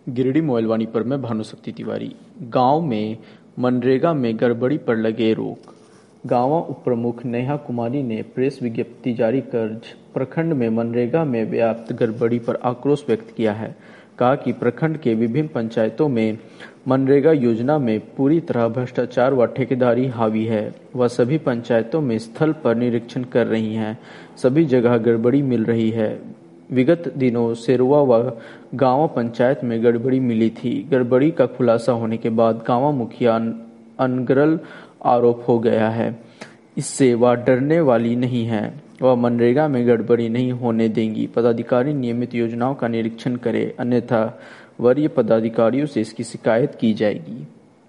गिरिडीह मोइलवानी पर मैं भानुशक्ति तिवारी। गांव में मनरेगा में गड़बड़ी पर लगे रोक। गांव उप प्रमुख नेहा कुमारी ने प्रेस विज्ञप्ति जारी कर प्रखंड में मनरेगा में व्याप्त गड़बड़ी पर आक्रोश व्यक्त किया है। कहा कि प्रखंड के विभिन्न पंचायतों में मनरेगा योजना में पूरी तरह भ्रष्टाचार व ठेकेदारी हावी है। वह सभी पंचायतों में स्थल पर निरीक्षण कर रही हैं। सभी जगह गड़बड़ी मिल रही है। विगत दिनों सेरुआ व गांव पंचायत में गड़बड़ी मिली थी। गड़बड़ी का खुलासा होने के बाद गांव मुखिया अनगरल आरोप हो गया है। इससे वह डरने वाली नहीं है। वह मनरेगा में गड़बड़ी नहीं होने देंगी। पदाधिकारी नियमित योजनाओं का निरीक्षण करें, अन्यथा वरीय पदाधिकारियों से इसकी शिकायत की जाएगी।